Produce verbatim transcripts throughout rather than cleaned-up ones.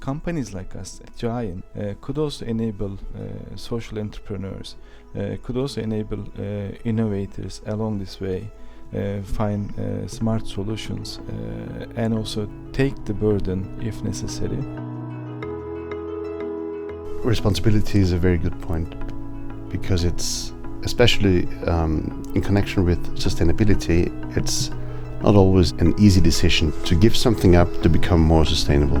companies like us, Giant, uh, could also enable uh, social entrepreneurs, uh, could also enable uh, innovators along this way, uh, find uh, smart solutions, uh, and also take the burden if necessary. Responsibility is a very good point, because it's, especially um, in connection with sustainability, it's not always an easy decision to give something up to become more sustainable.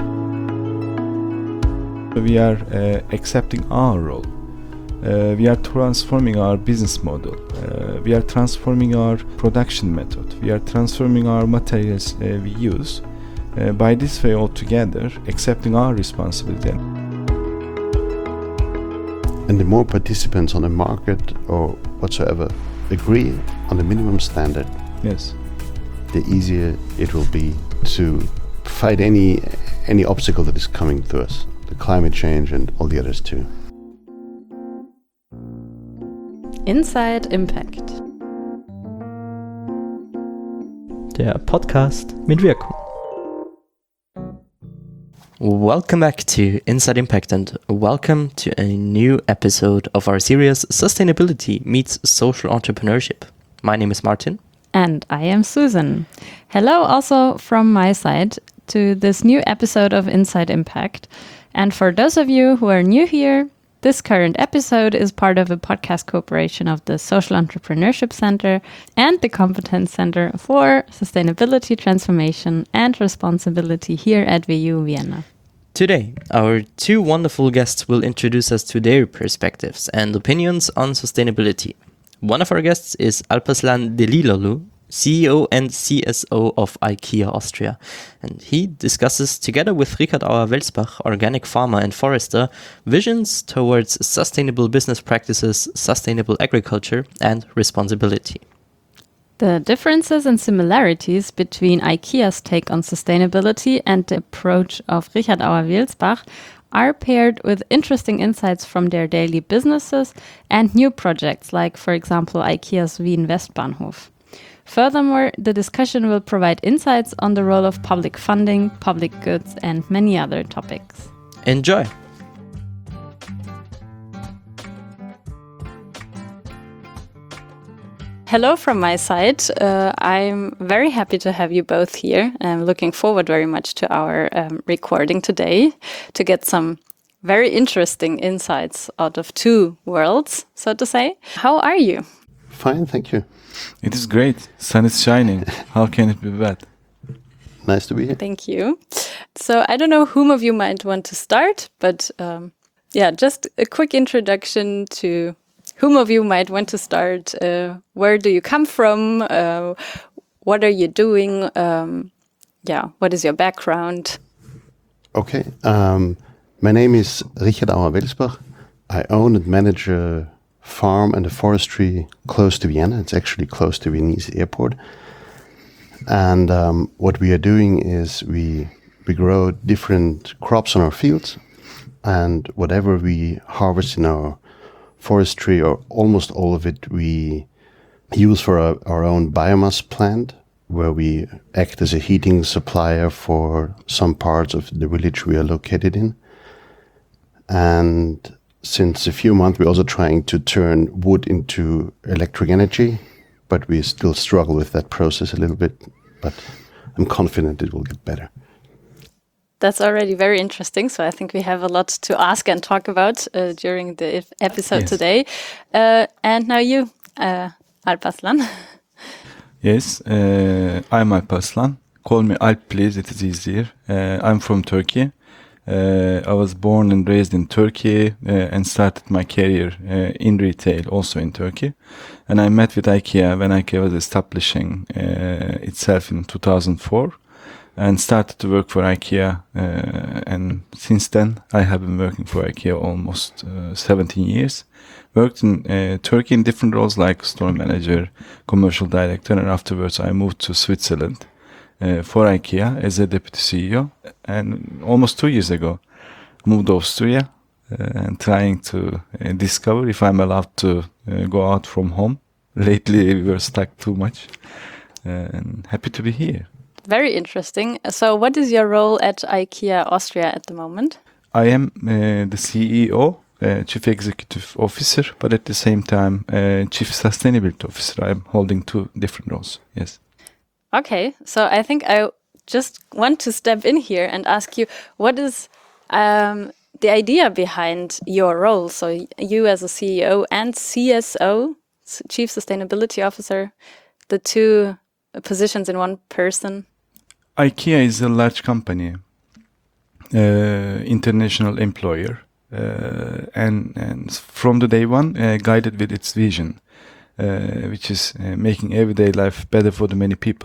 We are uh, accepting our role. Uh, we are transforming our business model. Uh, we are transforming our production method. We are transforming our materials uh, we use. Uh, by this way altogether, accepting our responsibility. And the more participants on the market or whatsoever agree on the minimum standard, yes, the easier it will be to fight any any obstacle that is coming to us, the climate change and all the others too. Inside Impact. Der Podcast mit Wirkung. Welcome back to Inside Impact and welcome to a new episode of our series Sustainability Meets Social Entrepreneurship. My name is Martin. And I am Susan. Hello also from my side to this new episode of Inside Impact. And for those of you who are new here, this current episode is part of a podcast cooperation of the Social Entrepreneurship Center and the Competence Center for Sustainability, Transformation and Responsibility here at V U Vienna. Today, our two wonderful guests will introduce us to their perspectives and opinions on sustainability. One of our guests is Alparslan Deliloğlu, C E O and C S O of IKEA Austria, and he discusses together with Richard Auer-Welsbach, organic farmer and forester, visions towards sustainable business practices, sustainable agriculture and responsibility. The differences and similarities between IKEA's take on sustainability and the approach of Richard Auer-Welsbach are paired with interesting insights from their daily businesses and new projects like, for example, IKEA's Wien Westbahnhof. Furthermore, the discussion will provide insights on the role of public funding, public goods, and many other topics. Enjoy! Hello from my side. Uh, I'm very happy to have you both here. I'm looking forward very much to our um, recording today to get some very interesting insights out of two worlds, so to say. How are you? Fine, thank you. it is great. Sun is shining. How can it be bad? Nice to be here. Thank you. So I don't know whom of you might want to start, but um, yeah, just a quick introduction to whom of you might want to start. Uh, where do you come from? Uh, what are you doing? Um, yeah, what is your background? Okay, um, my name is Richard Auer-Welsbach. I own and manage a farm and a forestry close to Vienna. It's actually close to Viennese airport. And um, what we are doing is we we grow different crops on our fields, and whatever we harvest in our forestry, or almost all of it, we use for our, our own biomass plant, where we act as a heating supplier for some parts of the village we are located in. And since a few months, we're also trying to turn wood into electric energy, but we still struggle with that process a little bit, but I'm confident it will get better. That's already very interesting. So I think we have a lot to ask and talk about uh, during the episode Yes. today. Uh, and now you, uh, Alparslan. Yes, uh, I'm Alparslan. Call me Alp, please. It is easier. Uh, I'm from Turkey. Uh, I was born and raised in Turkey uh, and started my career uh, in retail, also in Turkey. And I met with IKEA when IKEA was establishing uh, itself in two thousand four, and started to work for IKEA. Uh, and since then, I have been working for IKEA almost uh, seventeen years. Worked in uh, Turkey in different roles like store manager, commercial director, and afterwards I moved to Switzerland uh, for IKEA as a deputy C E O. And almost two years ago, moved to Austria uh, and trying to uh, discover if I'm allowed to uh, go out from home. Lately, we were stuck too much. Uh, and happy to be here. Very interesting. So what is your role at IKEA Austria at the moment? I am uh, the C E O, uh, Chief Executive Officer, but at the same time, uh, Chief Sustainability Officer. I'm holding two different roles. Yes. Okay, so I think I just want to step in here and ask you, what is um, the idea behind your role? So you as a C E O and C S O, Chief Sustainability Officer, the two positions in one person. IKEA is a large company, uh, international employer, uh, and, and from the day one, uh, guided with its vision, uh, which is uh, making everyday life better for the many people.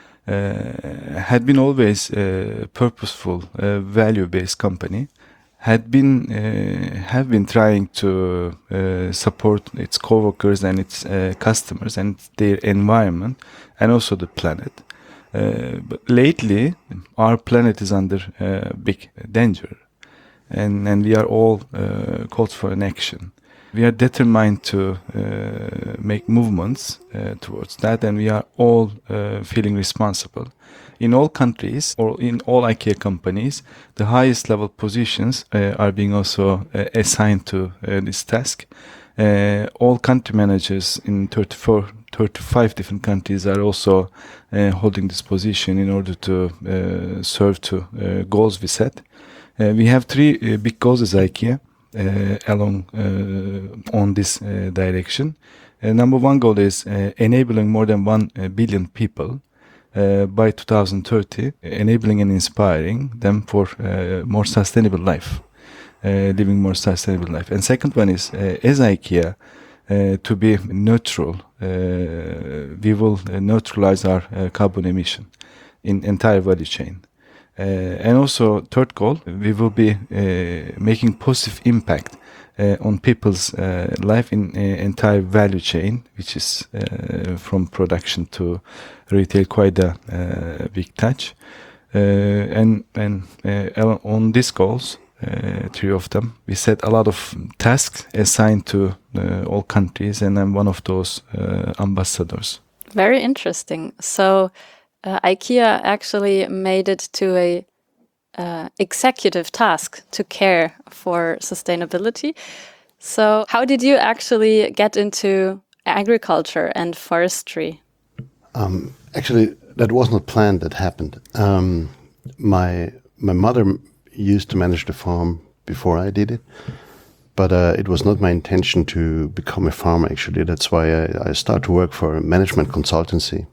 Uh, had been always a purposeful, uh, value-based company, had been uh, have been trying to uh, support its co-workers and its uh, customers and their environment, and also the planet. Uh, but lately, our planet is under uh, big danger, and and we are all uh, called for an action. We are determined to uh, make movements uh, towards that, and we are all uh, feeling responsible. In all countries or in all IKEA companies, the highest level positions uh, are being also uh, assigned to uh, this task. Uh, all country managers in thirty-four, thirty-five different countries are also uh, holding this position in order to uh, serve to uh, goals we set. Uh, we have three uh, big goals as IKEA uh, along uh, on this uh, direction. Uh, number one goal is uh, enabling more than one uh, billion people uh, by two thousand thirty, enabling and inspiring them for uh, more sustainable life. Uh, living more sustainable life. And second one is, uh, as IKEA, uh, to be neutral. Uh, we will uh, neutralize our uh, carbon emission in entire value chain. Uh, and also, third goal, we will be uh, making positive impact uh, on people's uh, life in uh, entire value chain, which is uh, from production to retail, quite a uh, big touch. Uh, and and uh, on these goals, Uh, three of them, we set a lot of tasks assigned to uh, all countries, and I'm one of those uh, ambassadors. Very interesting. So uh, IKEA actually made it to a uh, executive task to care for sustainability. So how did you actually get into agriculture and forestry? Um, actually, that was not planned. That happened. Um, my my mother used to manage the farm before I did it, but uh, it was not my intention to become a farmer. Actually, that's why I, I started to work for a management consultancy.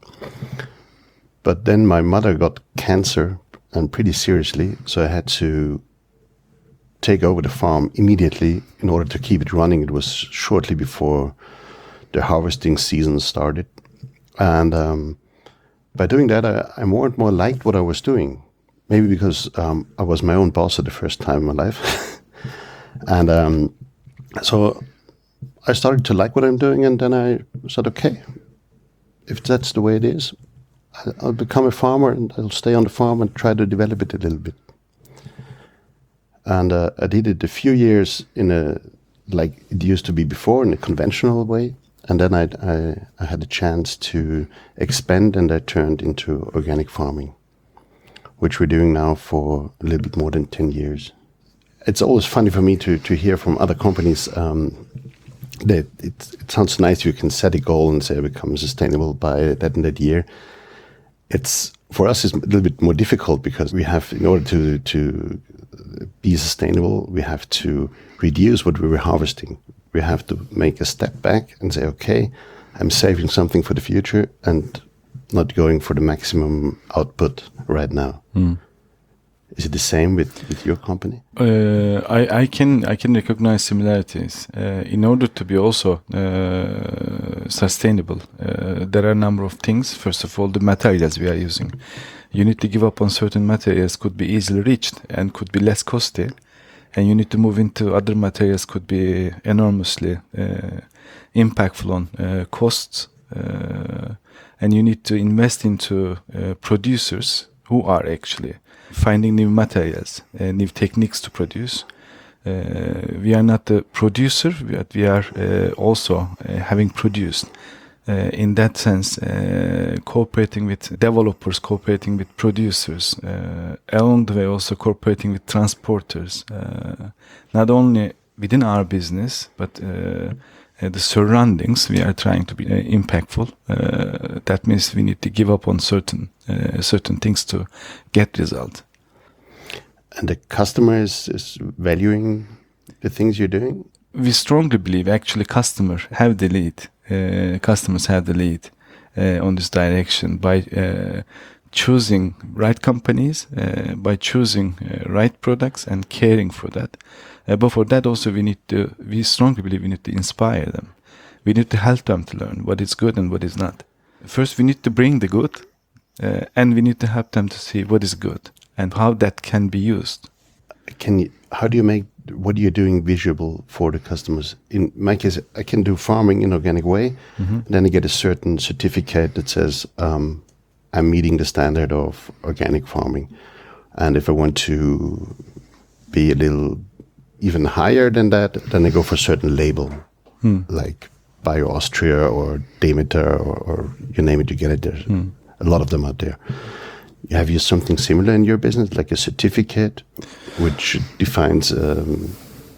But then my mother got cancer, and pretty seriously, so I had to take over the farm immediately in order to keep it running. It was shortly before the harvesting season started, and um, by doing that, I, I more and more liked what I was doing. Maybe because um, I was my own boss at the first time in my life. and um, so I started to like what I'm doing, and then I said, okay, if that's the way it is, I'll become a farmer, and I'll stay on the farm and try to develop it a little bit. And uh, I did it a few years in a, like it used to be before, in a conventional way. And then I, I, I had a chance to expand, and I turned into organic farming, which we're doing now for a little bit more than ten years. It's always funny for me to to hear from other companies um, that it, it sounds nice. You can set a goal and say I become sustainable by that and that year. It's for us it's a little bit more difficult because we have, in order to to be sustainable, we have to reduce what we were harvesting. We have to make a step back and say, okay, I'm saving something for the future and not going for the maximum output right now. Mm. Is it the same with, with your company? Uh, I, I can I can recognize similarities. Uh, in order to be also uh, sustainable, uh, there are a number of things. First of all, the materials we are using. You need to give up on certain materials could be easily reached and could be less costly, and you need to move into other materials could be enormously uh, impactful on uh, costs. Uh, and you need to invest into uh, producers who are actually finding new materials, uh, new techniques to produce. Uh, we are not the producer, but we are uh, also uh, having produced uh, in that sense, uh, cooperating with developers, cooperating with producers, uh, along the way also cooperating with transporters, uh, not only within our business, but uh, uh, the surroundings, we are trying to be uh, impactful. Uh, that means we need to give up on certain uh, certain things to get result. And the customer is, is valuing the things you're doing? We strongly believe actually customers have the lead. Uh, customers have the lead uh, on this direction by uh, choosing right companies, uh, by choosing uh, right products and caring for that. Uh, but for that also we need to, we strongly believe we need to inspire them. We need to help them to learn what is good and what is not. First we need to bring the good uh, and we need to help them to see what is good and how that can be used. Can you, how do you make what you're doing visible for the customers? In my case, I can do farming in organic way, mm-hmm. then I get a certain certificate that says um, I'm meeting the standard of organic farming. And if I want to be a little even higher than that, then I go for a certain label, hmm. like Bio Austria or Demeter or, or you name it, you get it. There's hmm. a lot of them out there. Have you something similar in your business, like a certificate, which defines um,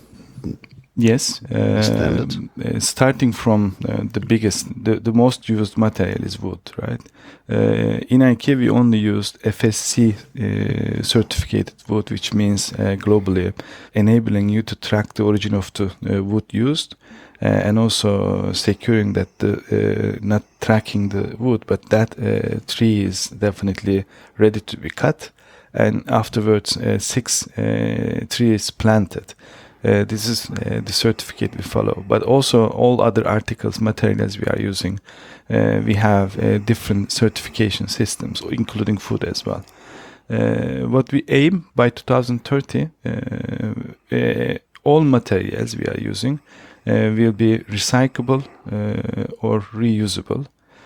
yes, uh, standards? Uh, starting from uh, the biggest, the, the most used material is wood, right? Uh, in IKEA, we only used F S C uh, certificated wood, which means uh, globally enabling you to track the origin of the uh, wood used. Uh, and also securing that the uh, not tracking the wood, but that uh, tree is definitely ready to be cut, and afterwards uh, six uh, trees planted. Uh, this is uh, the certificate we follow. But also all other articles, materials we are using, uh, we have uh, different certification systems, including food as well. Uh, what we aim by two thousand thirty, uh, uh, all materials we are using Uh, will be recyclable uh, or reusable.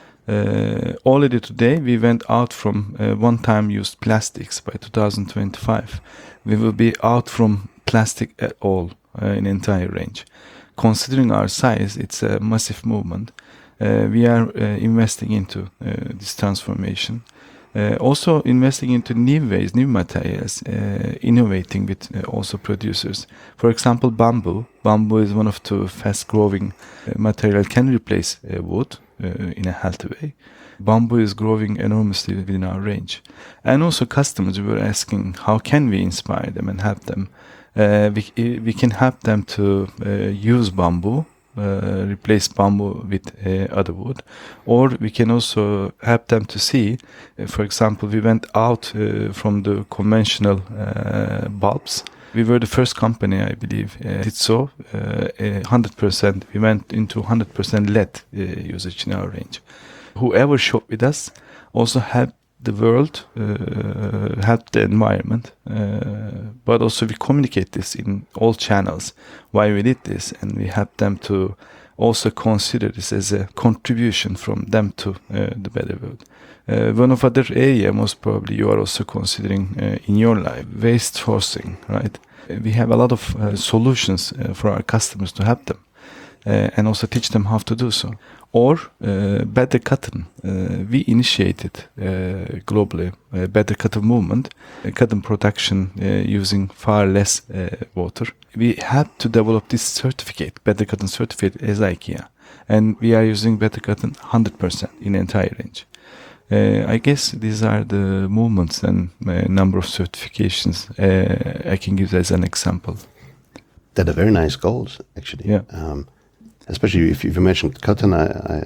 Uh, already today we went out from uh, one-time used plastics. By two thousand twenty-five we will be out from plastic at all uh, in entire range. Considering our size, it's a massive movement. Uh, we are uh, investing into uh, this transformation. Uh, also investing into new ways, new materials, uh, innovating with uh, also producers. For example, bamboo. Bamboo is one of the fast-growing uh, material, can replace uh, wood uh, in a healthy way. Bamboo is growing enormously within our range. And also customers were asking, how can we inspire them and help them? Uh, we, we can help them to uh, use bamboo, Uh, replace bamboo with uh, other wood, or we can also help them to see, uh, for example, we went out uh, from the conventional uh, bulbs. We were the first company, I believe, uh, did so, uh, one hundred percent, we went into one hundred percent L E D uh, usage in our range. Whoever shopped with us also helped the world, uh, help the environment, uh, but also we communicate this in all channels, why we did this, and we help them to also consider this as a contribution from them to uh, the better world. Uh, one of other area most probably you are also considering uh, in your life, waste sourcing, right? Uh, we have a lot of uh, solutions uh, for our customers to help them uh, and also teach them how to do so. Or uh, Better Cotton. Uh, we initiated uh, globally a Better Cotton movement, uh, cotton production uh, using far less uh, water. We had to develop this certificate, Better Cotton certificate, as IKEA, and we are using Better Cotton one hundred percent in the entire range. Uh, I guess these are the movements and uh, number of certifications uh, I can give as an example. That are very nice goals, actually. Yeah. Um, Especially if you mentioned cotton, I, I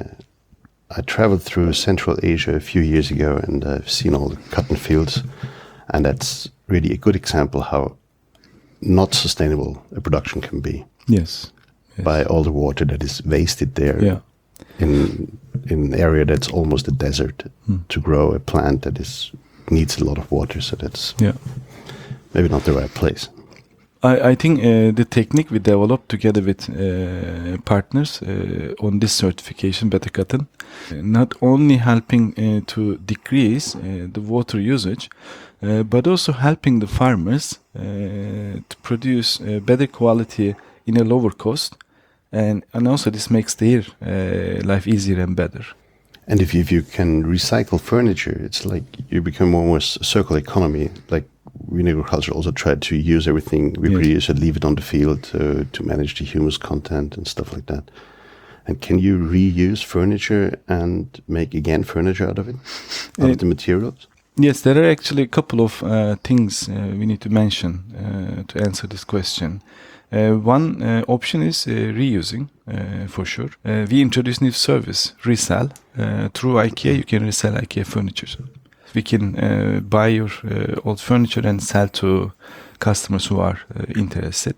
I traveled through Central Asia a few years ago, and I've seen all the cotton fields, and that's really a good example how not sustainable a production can be. Yes. yes. By all the water that is wasted there. Yeah. In in an area that's almost a desert hmm. to grow a plant that is needs a lot of water, so that's yeah. maybe not the right place. I, I think uh, the technique we developed together with uh, partners uh, on this certification, Better Cotton, uh, not only helping uh, to decrease uh, the water usage, uh, but also helping the farmers uh, to produce uh, better quality in a lower cost and and also this makes their uh, life easier and better. And if you, if you can recycle furniture, it's like you become almost a circular economy. Like we in agriculture also try to use everything we Yes. produce and leave it on the field to, to manage the humus content and stuff like that. And can you reuse furniture and make again furniture out of it, out Uh, of the materials? Yes, there are actually a couple of uh, things uh, we need to mention uh, to answer this question. Uh, one uh, option is uh, reusing, uh, for sure. Uh, we introduced new service, resell. Uh, through IKEA, you can resell IKEA furniture. We can uh, buy your uh, old furniture and sell to customers who are uh, interested.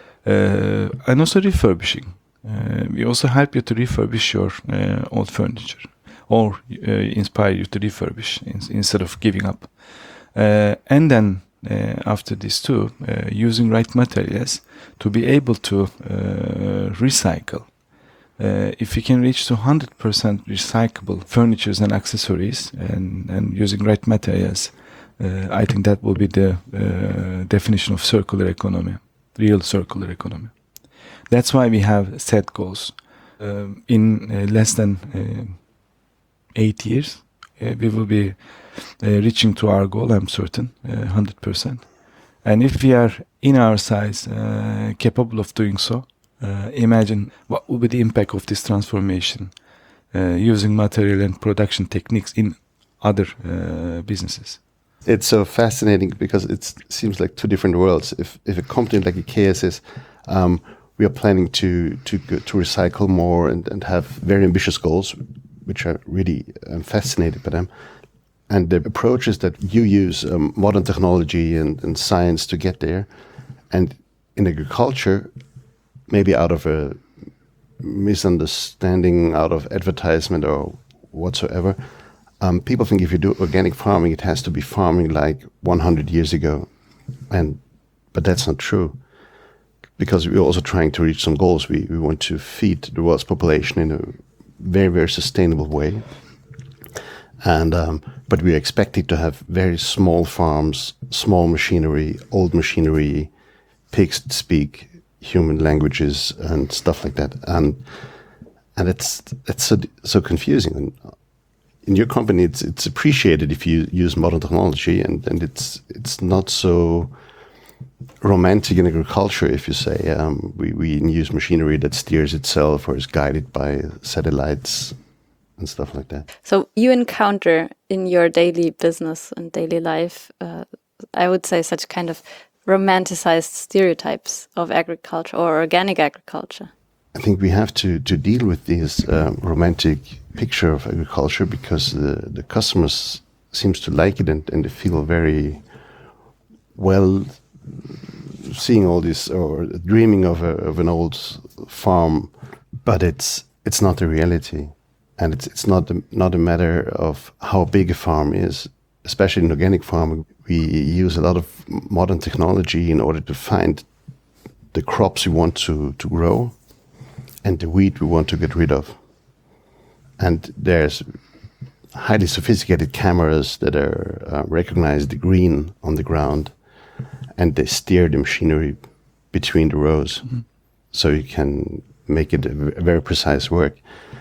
Uh, and also refurbishing. Uh, we also help you to refurbish your uh, old furniture, or uh, inspire you to refurbish in, instead of giving up. Uh, and then uh, after this too, uh, using right materials to be able to uh, recycle. Uh, if we can reach to one hundred percent recyclable furnitures and accessories and, and using right materials, uh, I think that will be the uh, definition of circular economy, real circular economy. That's why we have set goals. Um, in uh, less than uh, eight years, uh, we will be uh, reaching to our goal, I'm certain, uh, one hundred percent. And if we are in our size uh, capable of doing so, uh, imagine what will be the impact of this transformation uh, using material and production techniques in other uh, businesses. It's so fascinating because it seems like two different worlds. If if a company like IKEA says, um, we are planning to to go, to recycle more and, and have very ambitious goals, which are really I'm fascinated by them. And the approach is that you use um, modern technology and, and science to get there. And in agriculture, maybe out of a misunderstanding, out of advertisement or whatsoever, um, people think if you do organic farming, it has to be farming like one hundred years ago. And but that's not true. Because we're also trying to reach some goals. We, we want to feed the world's population in a very, very sustainable way. And um, but we're expected to have very small farms, small machinery, old machinery, pigs that speak human languages and stuff like that. And and it's it's so so confusing. And in your company, it's it's appreciated if you use modern technology, and, and it's it's not so romantic in agriculture if you say um, we, we use machinery that steers itself or is guided by satellites and stuff like that. So you encounter in your daily business and daily life, uh, I would say, such kind of romanticized stereotypes of agriculture or organic agriculture. I think we have to, to deal with this um, romantic picture of agriculture because the, the customers seems to like it and, and they feel very well seeing all this or dreaming of a, of an old farm, but it's it's not the reality, and it's it's not a, not a matter of how big a farm is. Especially in organic farming, we use a lot of modern technology in order to find the crops we want to, to grow and the weed we want to get rid of. And there's highly sophisticated cameras that are uh, recognize the green on the ground, and they steer the machinery between the rows, mm-hmm. so you can make it a, a very precise work.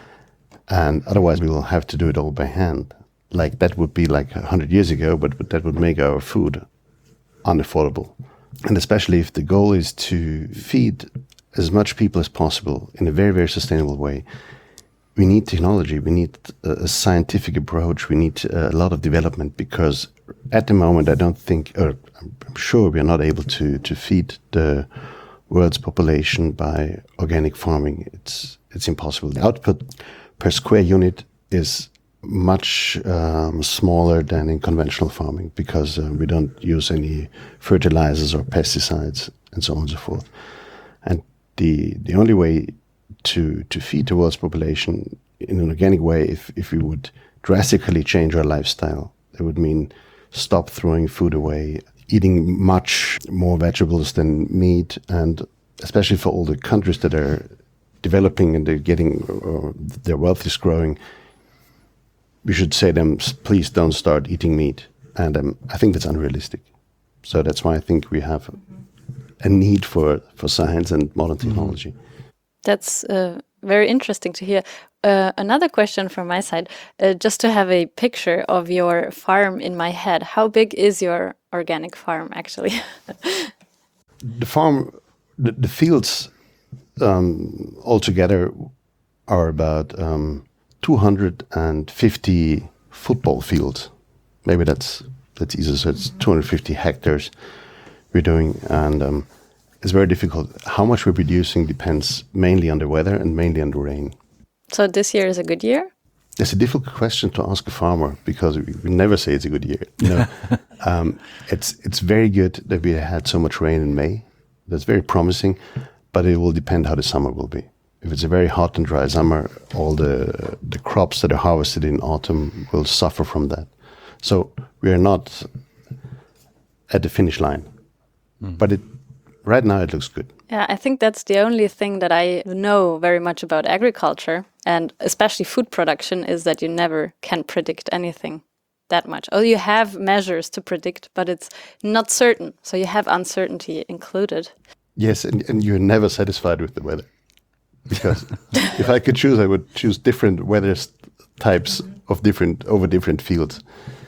And otherwise, we will have to do it all by hand. Like that would be like a hundred years ago, but, but that would make our food unaffordable. And especially if the goal is to feed as much people as possible in a very, very sustainable way, we need technology, we need a, a scientific approach, we need a lot of development, because at the moment I don't think, or I'm sure we are not able to, to feed the world's population by organic farming. It's, it's impossible. The output per square unit is much um, smaller than in conventional farming because uh, we don't use any fertilizers or pesticides and so on and so forth. And the the only way to to feed the world's population in an organic way, if if we would drastically change our lifestyle, it would mean stop throwing food away, eating much more vegetables than meat, and especially for all the countries that are developing and they're getting uh, their wealth is growing, we should say them, please don't start eating meat. And um, I think that's unrealistic. So that's why I think we have a need for, for science and modern technology. That's uh, very interesting to hear. Uh, another question from my side, uh, just to have a picture of your farm in my head. How big is your organic farm, actually? The farm, the, the fields um, altogether are about um, two hundred fifty football fields. Maybe that's that's easy. So it's two hundred fifty hectares we're doing, and um, it's very difficult. How much we're producing depends mainly on the weather and mainly on the rain. So this year is a good year? It's a difficult question to ask a farmer because we, we never say it's a good year. You know, um, it's it's very good that we had so much rain in May. That's very promising, but it will depend how the summer will be. If it's a very hot and dry summer, all the the crops that are harvested in autumn will suffer from that. So we are not at the finish line, mm. but it right now it looks good. Yeah, I think that's the only thing that I know very much about agriculture, and especially food production, is that you never can predict anything that much. Oh, you have measures to predict, but it's not certain. So you have uncertainty included. Yes, and, and you're never satisfied with the weather. Because if I could choose, I would choose different weather types of different over different fields.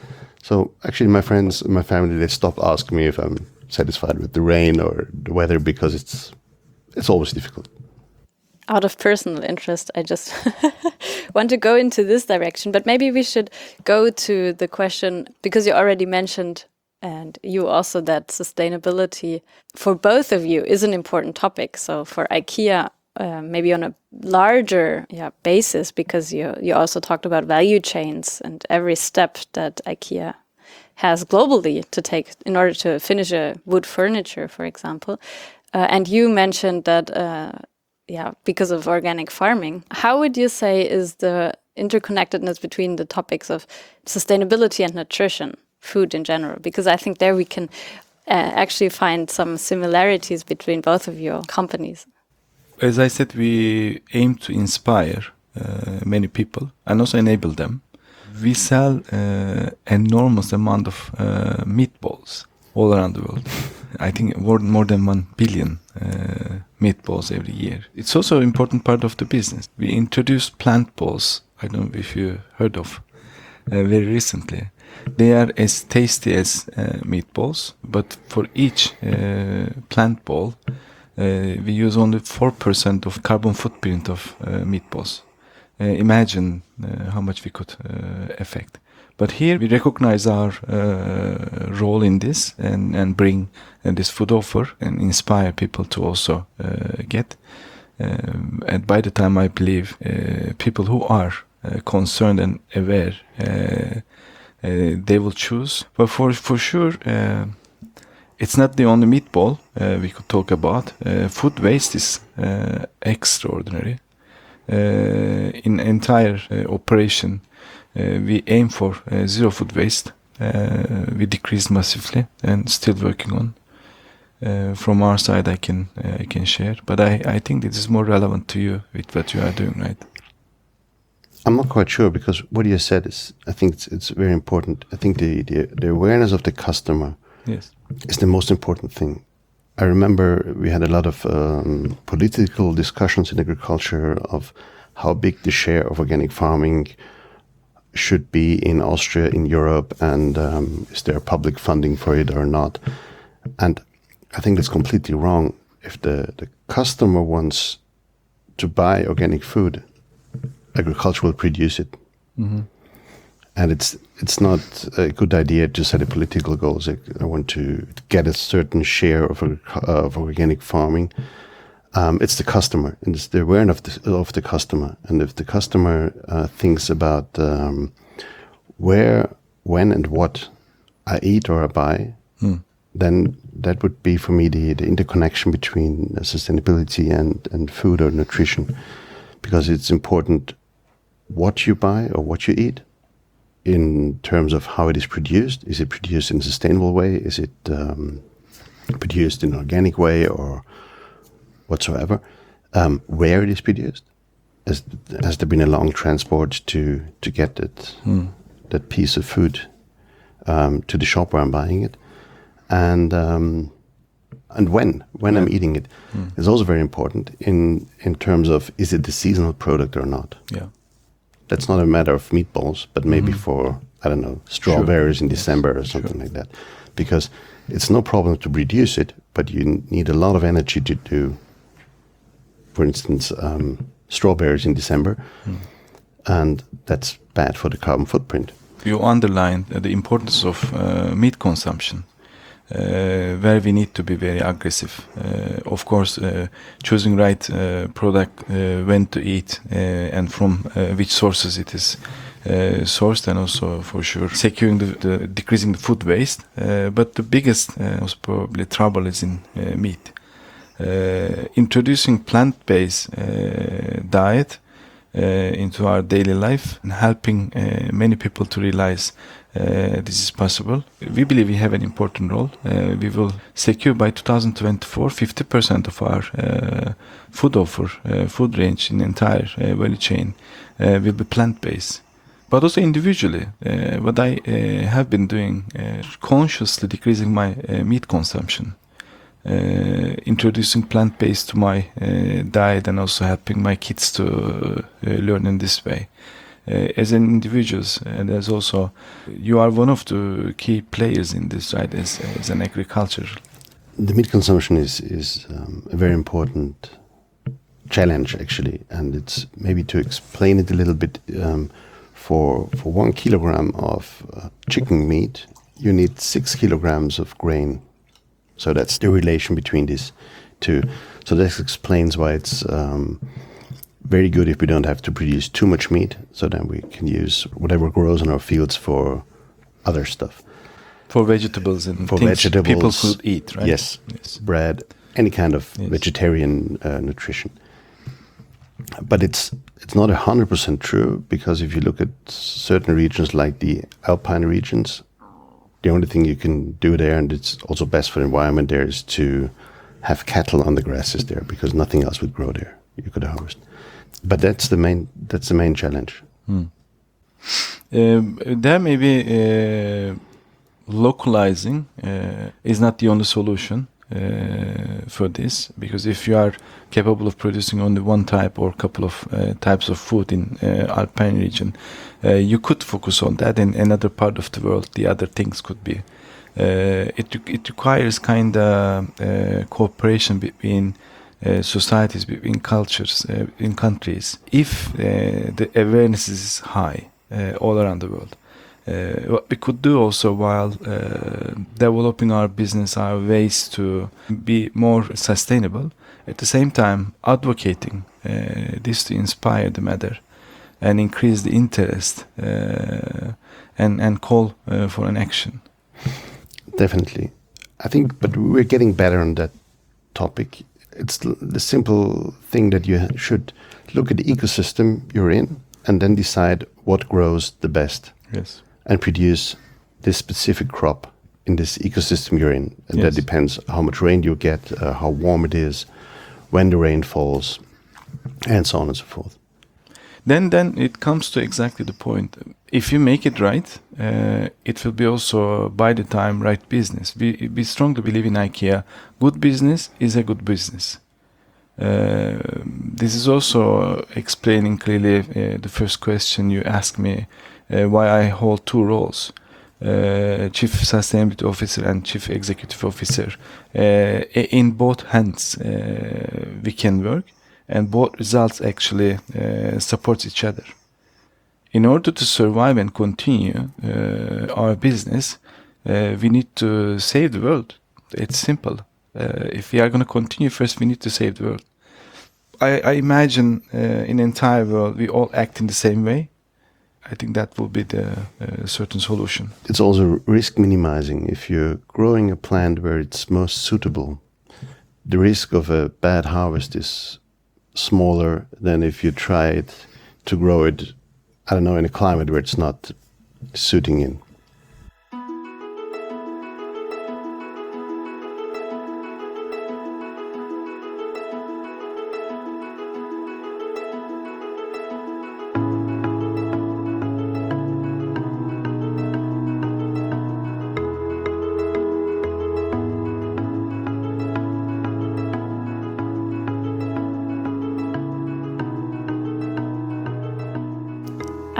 So actually my friends, my family, they stopped asking me if I'm satisfied with the rain or the weather because it's it's always difficult. Out of personal interest, I just want to go into this direction, but maybe we should go to the question, because you already mentioned, and you also, that sustainability for both of you is an important topic. So for IKEA, uh, maybe on a larger yeah, basis, because you, you also talked about value chains and every step that IKEA has globally to take in order to finish a wood furniture, for example. Uh, and you mentioned that, uh, yeah, because of organic farming. How would you say is the interconnectedness between the topics of sustainability and nutrition, food in general? Because I think there we can uh, actually find some similarities between both of your companies. As I said, we aim to inspire uh, many people and also enable them. We sell uh, enormous amount of uh, meatballs all around the world. I think more, more than one billion uh, meatballs every year. It's also an important part of the business. We introduced plant balls. I don't know if you heard of uh, very recently. They are as tasty as uh, meatballs, but for each uh, plant ball, uh, we use only four percent of carbon footprint of uh, meatballs. Uh, imagine uh, how much we could uh, affect. But here we recognize our uh, role in this and, and bring uh, this food offer and inspire people to also uh, get. Um, and by the time I believe uh, people who are uh, concerned and aware, uh, uh, they will choose. But for, for sure, uh, it's not the only meatball uh, we could talk about. Uh, food waste is uh, extraordinary. Uh, in entire uh, operation, uh, we aim for uh, zero food waste. Uh, we decrease massively and still working on. Uh, from our side, I can uh, I can share, but I, I think this is more relevant to you with what you are doing, right? I'm not quite sure, because what you said is, I think it's it's very important. I think the the, the awareness of the customer Yes. is the most important thing. I remember we had a lot of um, political discussions in agriculture of how big the share of organic farming should be in Austria, in Europe, and um, is there public funding for it or not? And I think that's completely wrong. If the, the customer wants to buy organic food, agriculture will produce it. Mm-hmm. And it's it's not a good idea to set a political goals. Like, I want to get a certain share of, of organic farming. Um, it's the customer, and it's the awareness of the, of the customer. And if the customer uh, thinks about um, where, when, and what I eat or I buy, hmm. then that would be for me the, the interconnection between sustainability and, and food or nutrition, because it's important what you buy or what you eat. In terms of how it is produced, is it produced in a sustainable way? Is it um, produced in an organic way or whatsoever? Um, where it is produced? Has, has there been a long transport to to get that hmm. that piece of food um, to the shop where I'm buying it? And um, and when when I'm Yeah. eating it is also very important in in terms of is it a seasonal product or not. Yeah. That's not a matter of meatballs, but maybe for I don't know strawberries in Yes. December or something like that, because it's no problem to produce it, but you n- need a lot of energy to do, for instance, um, strawberries in December, and that's bad for the carbon footprint. You underlined uh, the importance of uh, meat consumption, uh, where we need to be very aggressive. Uh, of course, uh, choosing right uh, product, uh, when to eat, uh, and from uh, which sources it is uh, sourced, and also for sure securing the, the decreasing the food waste. Uh, but the biggest, uh, most probably trouble is in uh, meat. Uh, introducing plant-based uh, diet uh, into our daily life and helping uh, many people to realize uh, this is possible. We believe we have an important role. Uh, we will secure by two thousand twenty-four fifty percent of our uh, food offer, uh, food range in the entire uh, value chain uh, will be plant-based. But also individually, uh, what I uh, have been doing, uh, consciously decreasing my uh, meat consumption. Uh, introducing plant-based to my uh, diet, and also helping my kids to uh, learn in this way. Uh, as an individuals, and as also, you are one of the key players in this, right? As, as an agriculture. The meat consumption is is um, a very important challenge actually, and it's maybe to explain it a little bit. Um, for for one kilogram of uh, chicken meat, you need six kilograms of grain. So that's the relation between these two. So this explains why it's um, very good if we don't have to produce too much meat, so then we can use whatever grows in our fields for other stuff. For vegetables and For things vegetables, people could eat, right? Yes, Yes. bread, any kind of Yes. vegetarian uh, nutrition. But it's it's not a hundred percent true, because if you look at certain regions like the alpine regions, the only thing you can do there, and it's also best for the environment there, is to have cattle on the grasses there, because nothing else would grow there. You could harvest, but that's the main that's the main challenge. Um, there may be uh, localizing uh, is not the only solution uh, for this, because if you are capable of producing only one type or couple of uh, types of food in uh, alpine region, uh, you could focus on that. In another part of the world, the other things could be. Uh, it it requires kind of uh, cooperation between uh, societies, between cultures, uh, in countries. If uh, the awareness is high uh, all around the world, uh, what we could do also while uh, developing our business, our ways to be more sustainable, at the same time advocating uh, this to inspire the matter and increase the interest uh, and and call uh, for an action. Definitely, I think, but we're getting better on that topic. It's the, the simple thing that you ha- should look at the ecosystem you're in, and then decide what grows the best, Yes. and produce this specific crop in this ecosystem you're in. And Yes. that depends how much rain you get, uh, how warm it is, when the rain falls, and so on and so forth. Then, then it comes to exactly the point. If you make it right, uh, it will be also by the time right business. We we strongly believe in IKEA. Good business is a good business. Uh, this is also explaining clearly uh, the first question you asked me, uh, why I hold two roles, uh, Chief Sustainability Officer and Chief Executive Officer. Uh, in both hands, uh, we can work, and both results actually uh, support each other. In order to survive and continue uh, our business, uh, we need to save the world. It's simple. Uh, if we are going to continue, first we need to save the world. I, I imagine uh, in the entire world we all act in the same way. I think that will be the uh, certain solution. It's also risk minimizing. If you're growing a plant where it's most suitable, the risk of a bad harvest is smaller than if you try it to grow it, I don't know, in a climate where it's not suiting in.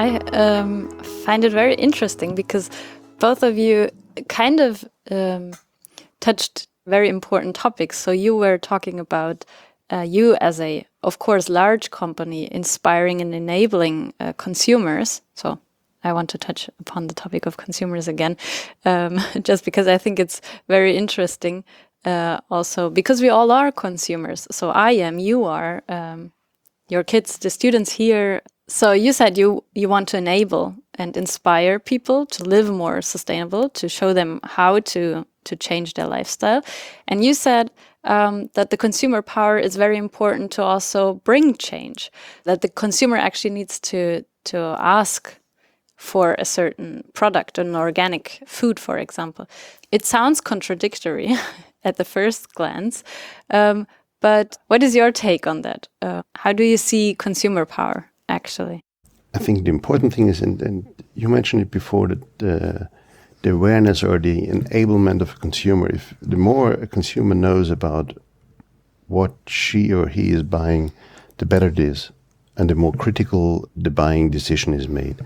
I um, find it very interesting because both of you kind of um, touched very important topics. So you were talking about uh, you as a, of course, large company inspiring and enabling uh, consumers. So I want to touch upon the topic of consumers again, um, just because I think it's very interesting. Uh, also, because we all are consumers. So I am, you are, um, your kids, the students here. So you said you, you want to enable and inspire people to live more sustainable, to show them how to, to change their lifestyle. And you said um, that the consumer power is very important to also bring change, that the consumer actually needs to, to ask for a certain product, an organic food, for example. It sounds contradictory at the first glance, um, but what is your take on that? Uh, how do you see consumer power, actually? I think the important thing is, and, and you mentioned it before, that the, the awareness or the enablement of a consumer. If the more a consumer knows about what she or he is buying, the better it is, and the more critical the buying decision is made.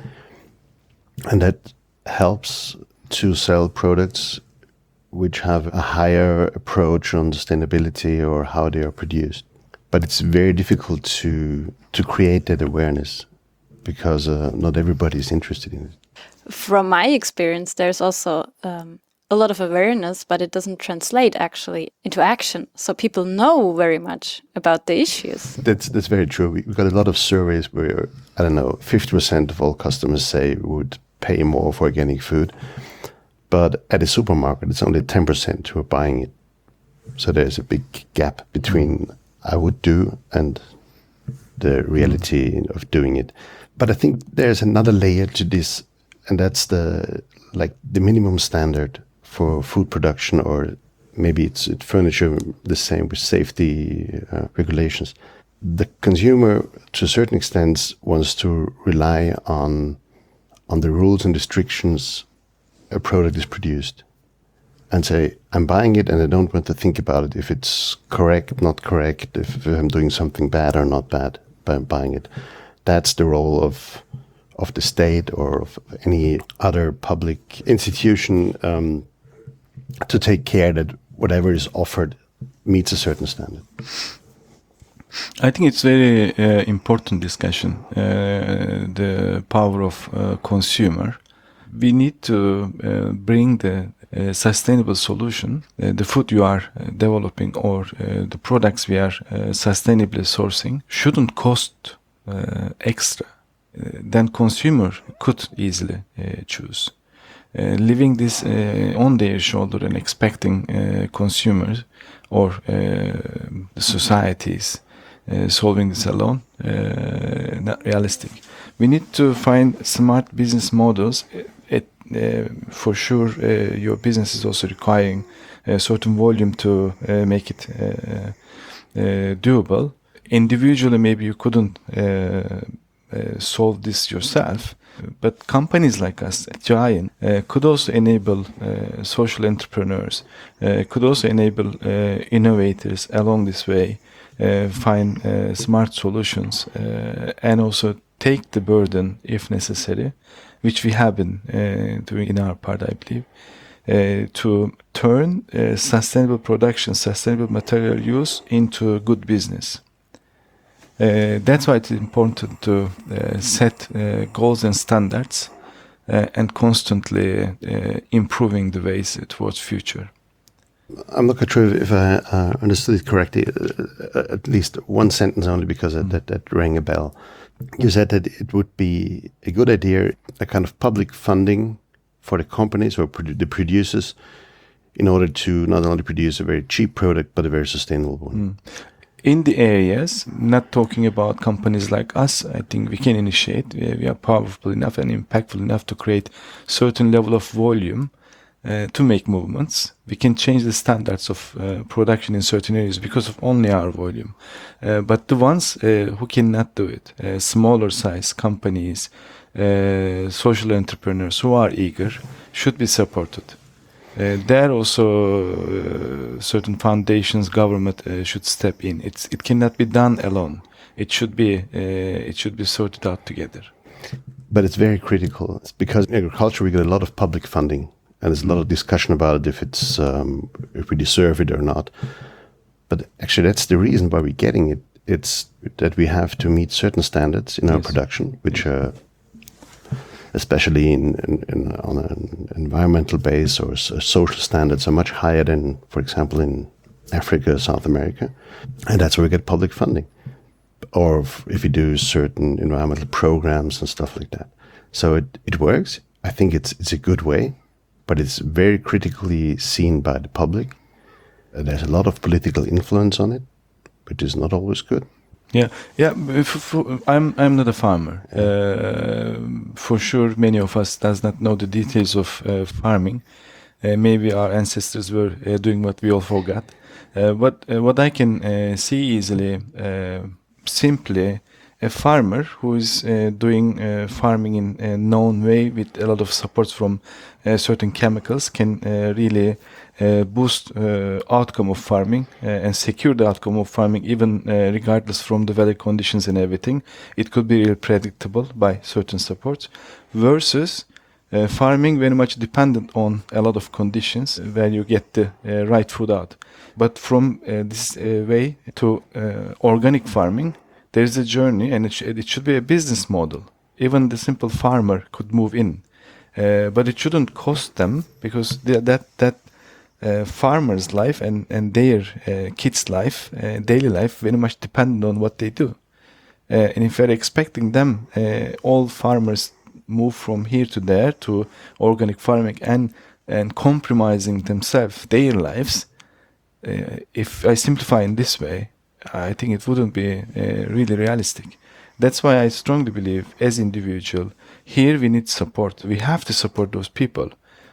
And that helps to sell products which have a higher approach on sustainability or how they are produced. But it's very difficult to to create that awareness because uh, not everybody is interested in it. From my experience, there's also um, a lot of awareness, but it doesn't translate actually into action. So people know very much about the issues. That's that's very true. We, we got a lot of surveys where, I don't know, fifty percent of all customers say would pay more for organic food. But at a supermarket, it's only ten percent who are buying it. So there's a big gap between I would do and the reality of doing it. But I think there's another layer to this, and that's the like the minimum standard for food production, or maybe it's it furniture the same with safety uh, regulations. The consumer, to a certain extent, wants to rely on on the rules and restrictions a product is produced, and say, I'm buying it and I don't want to think about it if it's correct, not correct, if I'm doing something bad or not bad by buying it. That's the role of of the state or of any other public institution, um, to take care that whatever is offered meets a certain standard. I think it's very uh, important discussion, uh, the power of uh, consumer. We need to uh, bring the uh, sustainable solution, uh, the food you are uh, developing or uh, the products we are uh, sustainably sourcing shouldn't cost uh, extra. Uh, then consumer could easily uh, choose. Uh, leaving this uh, on their shoulder and expecting uh, consumers or uh, the societies uh, solving this alone, uh, not realistic. We need to find smart business models. At, uh, for sure, uh, your business is also requiring a certain volume to uh, make it uh, uh, doable. Individually, maybe you couldn't uh, uh, solve this yourself, but companies like us, Giant, uh, could also enable uh, social entrepreneurs, uh, could also enable uh, innovators along this way, uh, find uh, smart solutions, uh, and also take the burden if necessary, which we have been uh, doing in our part, I believe, uh, to turn uh, sustainable production, sustainable material use into good business. Uh, that's why it's important to uh, set uh, goals and standards uh, and constantly uh, improving the ways towards future. I'm not quite sure if I uh, understood it correctly, uh, at least one sentence only, because mm. that, that rang a bell. You said that it would be a good idea, a kind of public funding for the companies or produ- the producers in order to not only produce a very cheap product, but a very sustainable one. Mm. In the areas, not talking about companies like us, I think we can initiate. We are powerful enough and impactful enough to create certain level of volume uh, to make movements. We can change the standards of uh, production in certain areas because of only our volume. Uh, but the ones uh, who cannot do it, uh, smaller size companies, uh, social entrepreneurs who are eager, should be supported. Uh, there also uh, certain foundations, government uh, should step in. It's it cannot be done alone. It should be uh, it should be sorted out together. but it's very critical. It's because in agriculture we get a lot of public funding, and there's a lot of discussion about it, if it's um, if we deserve it or not. But actually, that's the reason why we're getting it. It's that we have to meet certain standards in our Yes. production, which are, especially in, in, in on an environmental base or s- social standards, are much higher than, for example, in Africa or South America, and that's where we get public funding. Or if, if we do certain environmental programs and stuff like that. So it, it works. I think it's it's a good way, but it's very critically seen by the public. Uh, there's a lot of political influence on it, which is not always good. Yeah, yeah. f- f- I'm I'm not a farmer. Uh, for sure, many of us does not know the details of uh, farming. Uh, maybe our ancestors were uh, doing what we all forgot. Uh, but uh, what I can uh, see easily, uh, simply, a farmer who is uh, doing uh, farming in a known way with a lot of support from uh, certain chemicals can uh, really uh, boost uh, outcome of farming uh, and secure the outcome of farming, even uh, regardless from the weather conditions and everything. It could be really predictable by certain supports versus uh, farming very much dependent on a lot of conditions where you get the uh, right food out. But from uh, this uh, way to uh, organic farming, there is a journey, and it, sh- it should be a business model. Even the simple farmer could move in, uh, but it shouldn't cost them, because the, that that uh, farmer's life and and their uh, kids' life, uh, daily life, very much dependent on what they do. Uh, and if we're expecting them, uh, all farmers move from here to there to organic farming and and compromising themselves, their lives. Uh, if I simplify in this way, I think it wouldn't be uh, really realistic. That's why I strongly believe, as individual, here we need support. We have to support those people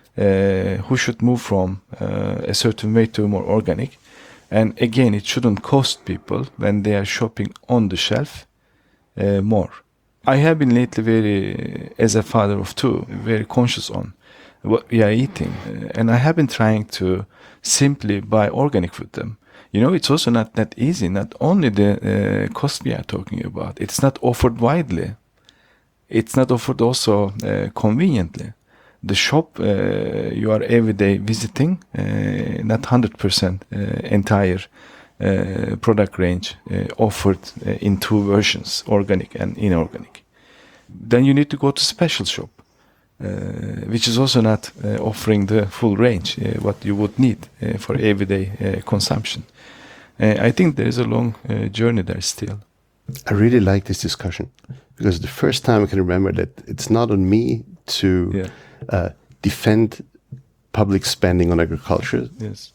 uh, who should move from uh, a certain way to more organic. And again, it shouldn't cost people when they are shopping on the shelf uh, more. I have been lately very, as a father of two, very conscious on what we are eating. Uh, and I have been trying to simply buy organic with them. You know, it's also not that easy. Not only the uh, cost we are talking about, it's not offered widely. It's not offered also uh, conveniently. The shop uh, you are every day visiting, uh, not one hundred percent uh, entire uh, product range uh, offered uh, in two versions, organic and inorganic. Then you need to go to special shop, uh, which is also not uh, offering the full range, uh, what you would need uh, for everyday uh, consumption. Uh, I think there is a long uh, journey there still. I really like this discussion, because the first time I can remember that it's not on me to Yeah. uh, defend public spending on agriculture. Yes.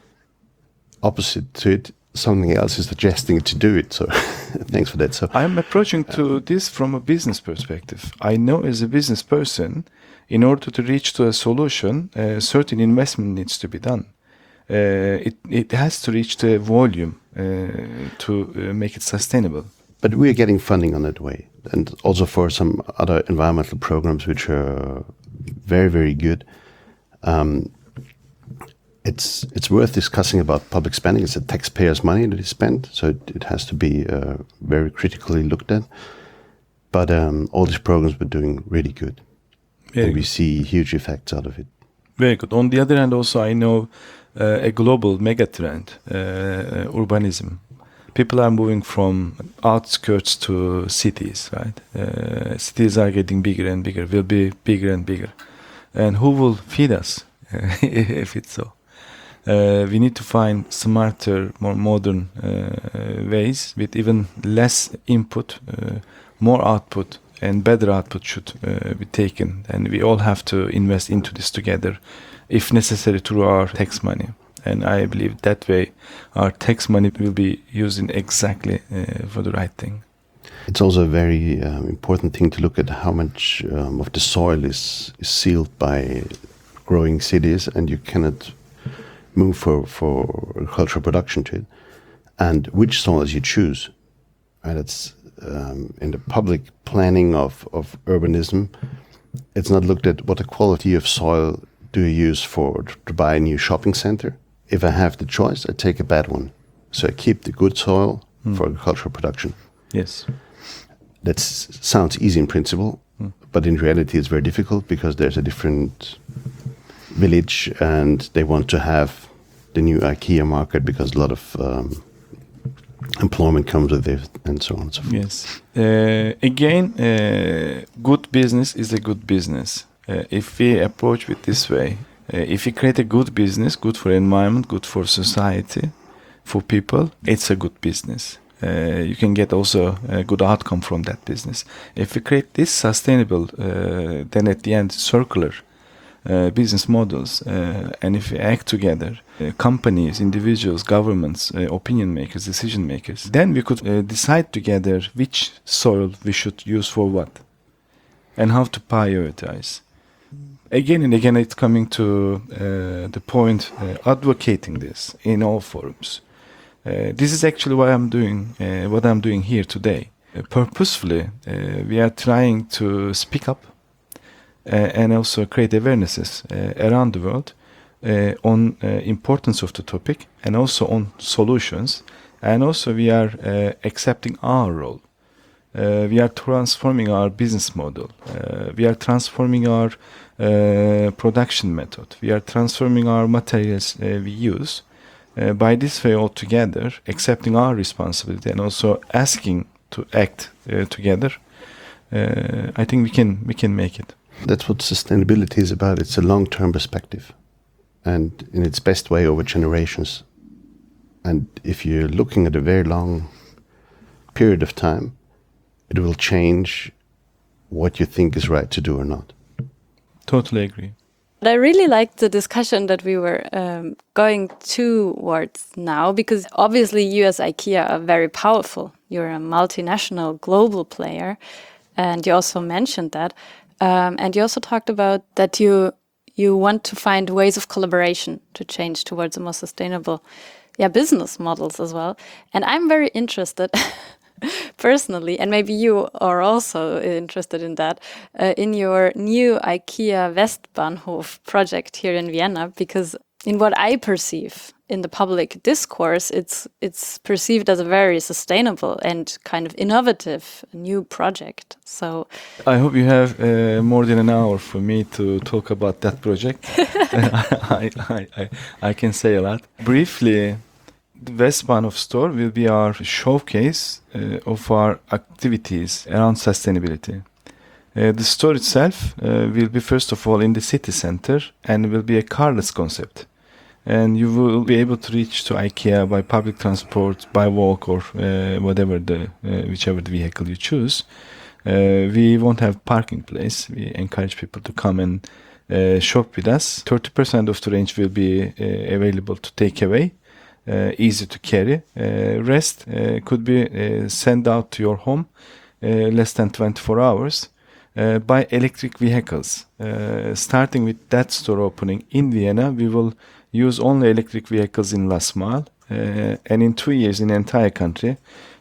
Opposite to it, something else is suggesting to do it. So thanks for that. So I'm approaching to this from a business perspective. I know as a business person, in order to reach to a solution, a certain investment needs to be done. Uh, it, it has to reach the volume uh, to uh, make it sustainable. but we are getting funding on that way, and also for some other environmental programs which are very, very good. Um, it's it's worth discussing about public spending. It's the taxpayers' money that is spent, so it, it has to be uh, very critically looked at. But um, all these programs were doing really good, Very and we good. see huge effects out of it. Very good. On the other hand, also I know uh, a global mega trend, uh, urbanism. People are moving from outskirts to cities, right? Uh, cities are getting bigger and bigger, will be bigger and bigger. And who will feed us if it's so? Uh, we need to find smarter, more modern uh, ways with even less input, uh, more output, and better output should uh, be taken. And we all have to invest into this together, if necessary, through our tax money. And I believe that way our tax money will be used in exactly uh, for the right thing. It's also a very um, important thing to look at how much um, of the soil is, is sealed by growing cities, and you cannot move for, for agricultural production to it, and which soils you choose. And it's um, in the public planning of, of urbanism, it's not looked at what the quality of soil do you use for to buy a new shopping center. If I have the choice, I take a bad one. So I keep the good soil Mm. for agricultural production. Yes. That sounds easy in principle, Mm. But in reality, it's very difficult because there's a different village and they want to have the new IKEA market because a lot of um, employment comes with it and so on and so forth. Yes. Uh, again, uh, good business is a good business. Uh, if we approach it this way, uh, if you create a good business, good for environment, good for society, for people, it's a good business. Uh, you can get also a good outcome from that business. If we create this sustainable, uh, then at the end circular uh, business models, uh, and if we act together, uh, companies, individuals, governments, uh, opinion makers, decision makers, then we could uh, decide together which soil we should use for what, and how to prioritize. Again and again, it's coming to uh, the point, uh, advocating this in all forums. Uh, this is actually what I'm doing, uh, what I'm doing here today. Uh, purposefully, uh, we are trying to speak up uh, and also create awarenesses uh, around the world uh, on uh, importance of the topic and also on solutions. And also we are uh, accepting our role. Uh, we are transforming our business model. Uh, we are transforming our uh, production method. We are transforming our materials uh, we use. Uh, by this way altogether, accepting our responsibility and also asking to act uh, together, uh, I think we can we can make it. That's what sustainability is about. It's a long-term perspective and in its best way over generations. And if you're looking at a very long period of time, it will change what you think is right to do or not. Totally agree. But I really liked the discussion that we were um, going towards now, because obviously you as IKEA are very powerful. You're a multinational global player, and you also mentioned that. Um, and you also talked about that you you want to find ways of collaboration to change towards a more sustainable yeah, business models as well. And I'm very interested personally, and maybe you are also interested in that, uh, in your new IKEA Westbahnhof project here in Vienna, because in what I perceive in the public discourse, it's it's perceived as a very sustainable and kind of innovative new project. So I hope you have uh, more than an hour for me to talk about that project. I, I, I, I can say a lot. Briefly, the Westbahnhof store will be our showcase uh, of our activities around sustainability. Uh, the store itself uh, will be first of all in the city center and will be a carless concept. And you will be able to reach to IKEA by public transport, by walk, or uh, whatever the uh, whichever the vehicle you choose. Uh, we won't have parking place. We encourage people to come and uh, shop with us. thirty percent of the range will be uh, available to take away. Uh, easy to carry. Uh, rest uh, could be uh, sent out to your home uh, less than twenty-four hours uh, by electric vehicles. Uh, starting with that store opening in Vienna, we will use only electric vehicles in last mile, uh, and in two years in the entire country,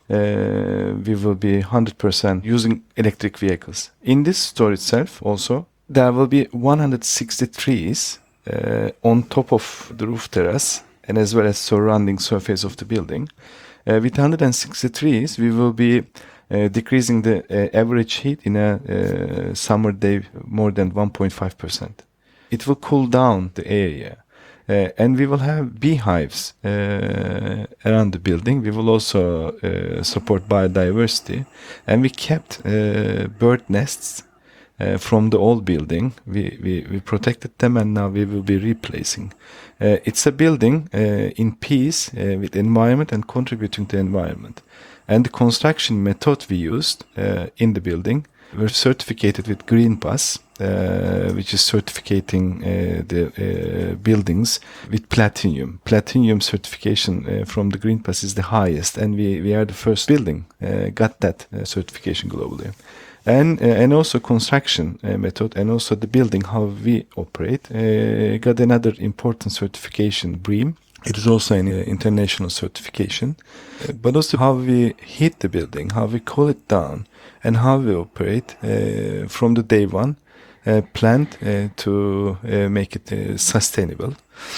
uh, we will be one hundred percent using electric vehicles. In this store itself also, there will be one hundred sixty trees uh, on top of the roof terrace, and as well as surrounding surface of the building. Uh, with one hundred sixty trees, we will be uh, decreasing the uh, average heat in a uh, summer day more than one point five percent. It will cool down the area. Uh, and we will have beehives uh, around the building. We will also uh, support biodiversity. And we kept uh, bird nests Uh, from the old building. We, we we protected them, and now we will be replacing. Uh, it's a building uh, in peace uh, with environment and contributing to environment. And the construction method we used uh, in the building were certificated with Green Pass, uh, which is certificating uh, the uh, buildings with platinum. Platinum certification uh, from the Green Pass is the highest, and we, we are the first building uh, got that uh, certification globally. And uh, and also construction uh, method, and also the building how we operate uh, got another important certification, BREEAM. It is also an uh, international certification, uh, but also how we heat the building, how we cool it down, and how we operate uh, from the day one, uh, planned uh, to uh, make it uh, sustainable.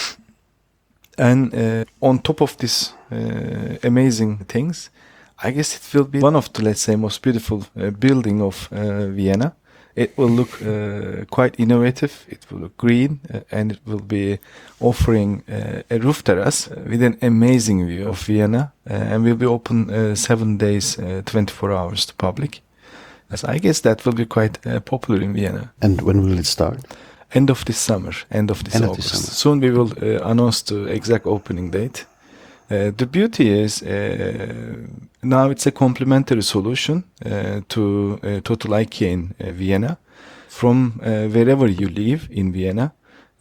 And uh, on top of this uh, amazing things, I guess it will be one of the, let's say, most beautiful uh, building of uh, Vienna. It will look uh, quite innovative. It will look green, uh, and it will be offering uh, a roof terrace with an amazing view of Vienna, uh, and will be open uh, seven days, uh, twenty-four hours to public. As I guess that will be quite uh, popular in Vienna. And when will it start? End of this summer, end of this End of August. this summer. Soon we will uh, announce the exact opening date. Uh, the beauty is uh, now it's a complementary solution uh, to uh, Total IKEA in uh, Vienna. From uh, wherever you live in Vienna,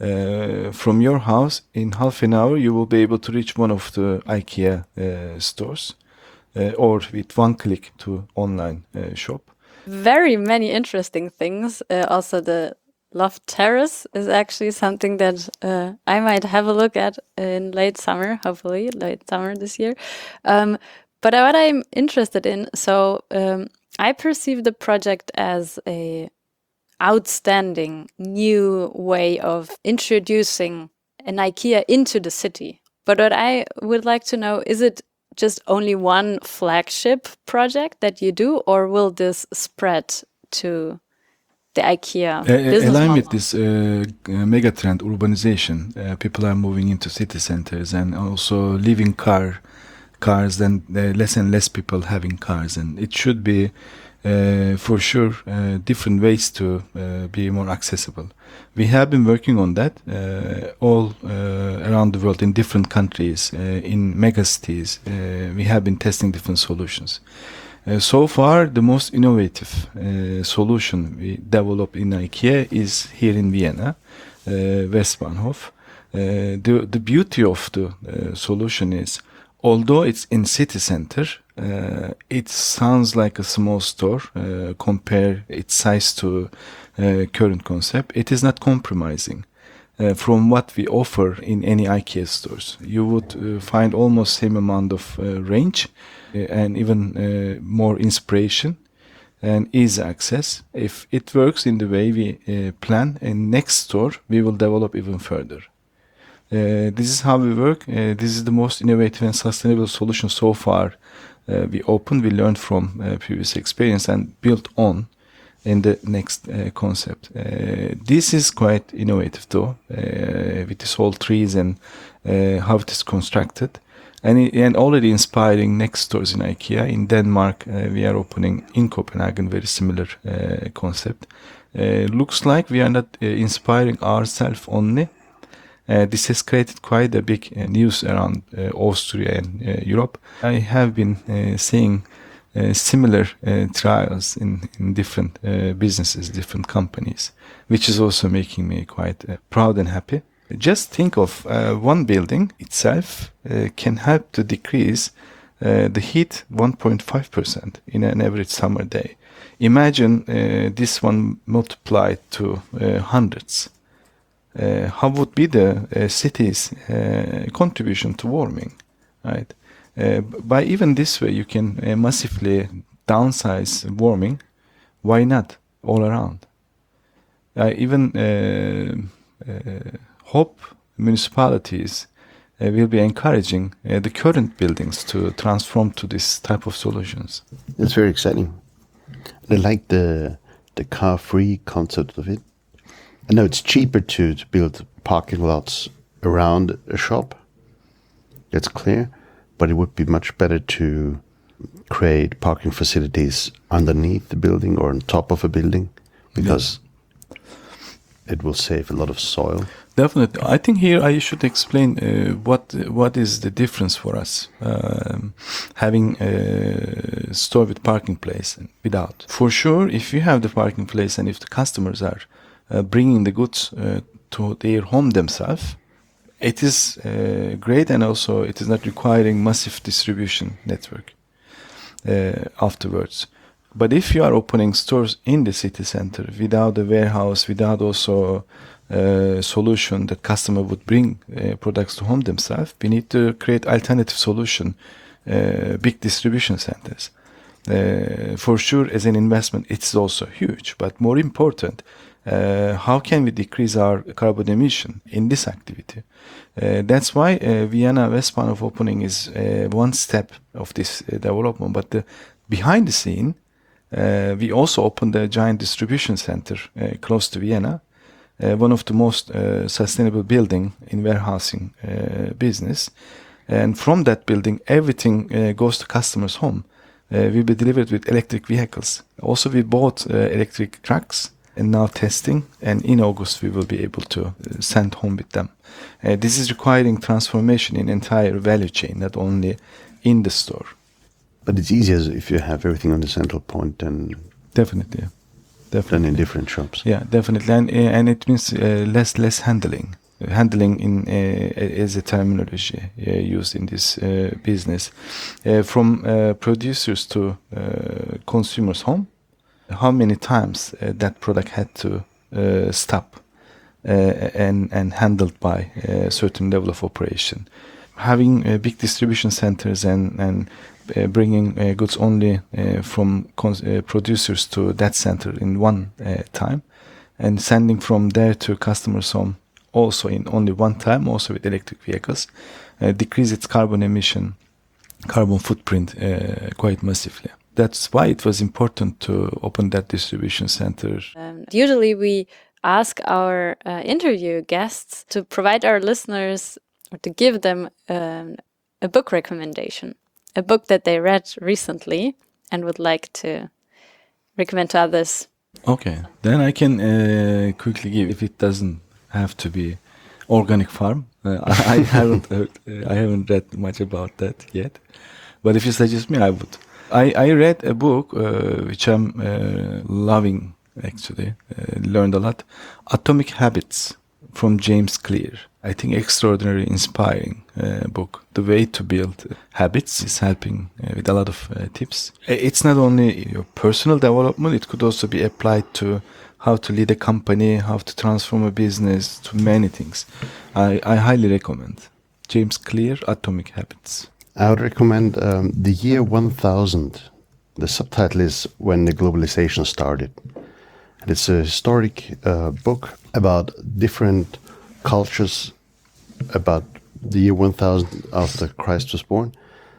uh, from your house, in half an hour you will be able to reach one of the IKEA uh, stores, uh, or with one click to online uh, shop. Very many interesting things. Uh, also, the Loft Terrace is actually something that uh, I might have a look at in late summer, hopefully late summer this year. Um, but what I'm interested in, so um, I perceive the project as a outstanding new way of introducing an IKEA into the city. But what I would like to know, is it just only one flagship project that you do, or will this spread to the IKEA Uh, business align model? with this uh, uh, mega trend, urbanization. Uh, people are moving into city centers, and also living car cars. Then uh, less and less people having cars, and it should be uh, for sure uh, different ways to uh, be more accessible. We have been working on that uh, all uh, around the world in different countries, uh, in megacities. Uh, we have been testing different solutions. Uh, so far, the most innovative uh, solution we developed in IKEA is here in Vienna, uh, Westbahnhof. Uh, the, the beauty of the uh, solution is, although it's in city center, uh, it sounds like a small store. Uh, compare its size to uh, current concept. It is not compromising uh, from what we offer in any IKEA stores. You would uh, find almost same amount of uh, range uh, and even uh, more inspiration and easy access. If it works in the way we uh, plan, in next store we will develop even further. Uh, this is how we work. Uh, this is the most innovative and sustainable solution so far. Uh, we opened, we learned from uh, previous experience and built on in the next uh, concept. Uh, this is quite innovative though, uh, with this whole trees and uh, how it is constructed. And, it, and already inspiring next stores in IKEA. In Denmark, uh, we are opening in Copenhagen, very similar uh, concept. Uh, looks like we are not uh, inspiring ourselves only. Uh, this has created quite a big uh, news around uh, Austria and uh, Europe. I have been uh, seeing uh, similar uh, trials in, in different uh, businesses, different companies, which is also making me quite uh, proud and happy. Just think of uh, one building itself uh, can help to decrease uh, the heat one point five percent in an average summer day. Imagine uh, this one multiplied to uh, hundreds. Uh, how would be the uh, city's uh, contribution to warming, right? Uh, by even this way, you can uh, massively downsize warming. Why not all around? I even uh, uh, hope municipalities uh, will be encouraging uh, the current buildings to transform to this type of solutions. It's very exciting. I like the the car-free concept of it. I know it's cheaper to, to build parking lots around a shop. That's clear. But it would be much better to create parking facilities underneath the building or on top of a building, because yes, it will save a lot of soil. Definitely. I think here I should explain uh, what what is the difference for us um, having a store with parking place and without. For sure, if you have the parking place and if the customers are uh, bringing the goods uh, to their home themselves, it is uh, great, and also it is not requiring massive distribution network uh, afterwards. But if you are opening stores in the city center without a warehouse, without also a solution that customer would bring uh, products to home themselves, we need to create alternative solution, uh, big distribution centers. Uh, for sure, as an investment, it's also huge, but more important, Uh, how can we decrease our carbon emission in this activity? Uh, that's why uh, Vienna Westbahnhof opening is uh, one step of this uh, development. But the behind the scene, Uh, we also opened a giant distribution center uh, close to Vienna, uh, one of the most uh, sustainable building in warehousing uh, business. And from that building, everything uh, goes to customers' home. Uh, will be delivered with electric vehicles. Also, we bought uh, electric trucks and now testing. And in August, we will be able to uh, send home with them. Uh, this is requiring transformation in entire value chain, not only in the store. But it's easier if you have everything on the central point than, Definitely, yeah. Definitely. than in different shops. Yeah, definitely, and uh, and it means uh, less less handling. Uh, handling in uh, is a terminology uh, used in this uh, business, uh, from uh, producers to uh, consumers' home. How many times uh, that product had to uh, stop uh, and and handled by a certain level of operation. Having uh, big distribution centers and and Uh, bringing uh, goods only uh, from cons- uh, producers to that center in one uh, time, and sending from there to customers' home also in only one time, also with electric vehicles, uh, decrease its carbon emission, carbon footprint uh, quite massively. That's why it was important to open that distribution center. Um, usually we ask our uh, interview guests to provide our listeners or to give them um, a book recommendation. A book that they read recently and would like to recommend to others. Okay, then I can uh, quickly give, if it doesn't have to be Organic Farm. Uh, I, I haven't heard, uh, I haven't read much about that yet, but if you suggest me, I would. I, I read a book uh, which I'm uh, loving actually. Uh, learned a lot. Atomic Habits from James Clear. I think extraordinary, inspiring uh, book. The way to build habits is helping uh, with a lot of uh, tips. It's not only your personal development, it could also be applied to how to lead a company, how to transform a business, to many things. I, I highly recommend James Clear, Atomic Habits. I would recommend um, The Year one thousand. The subtitle is When the Globalization Started. And it's a historic uh, book about different cultures, about the year one thousand after Christ was born.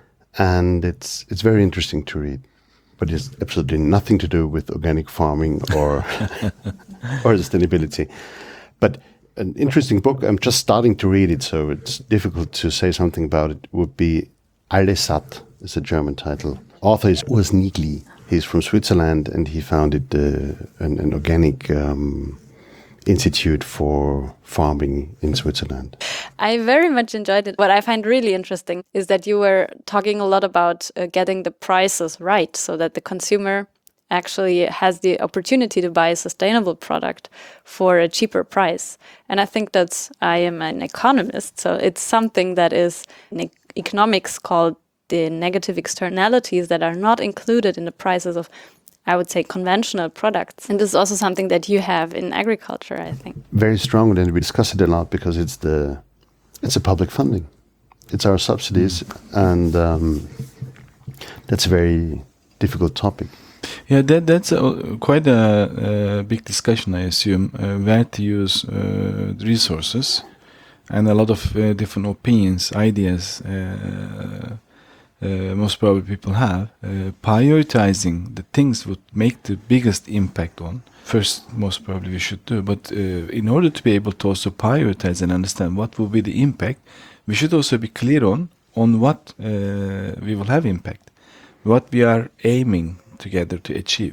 And it's it's very interesting to read. But it's absolutely nothing to do with organic farming or or sustainability. But an interesting book, I'm just starting to read it, so it's difficult to say something about it, would be Alle satt, is a German title. Author is Urs Nigli. He's from Switzerland, and he founded uh, an, an organic um, institute for farming in Switzerland. I very much enjoyed it. What I find really interesting is that you were talking a lot about uh, getting the prices right so that the consumer actually has the opportunity to buy a sustainable product for a cheaper price. And I think that's, I am an economist, so it's something that is in e- economics called the negative externalities that are not included in the prices of, I would say, conventional products. And this is also something that you have in agriculture, I think. Very strong, and we discuss it a lot because it's the it's a public funding. It's our subsidies, and um, that's a very difficult topic. Yeah, that that's a, quite a, a big discussion, I assume, uh, where to use uh, the resources, and a lot of uh, different opinions, ideas. Uh, Uh, most probably people have, uh, prioritizing the things would make the biggest impact on. First, most probably we should do, but uh, in order to be able to also prioritize and understand what will be the impact, we should also be clear on, on what uh, we will have impact, what we are aiming together to achieve.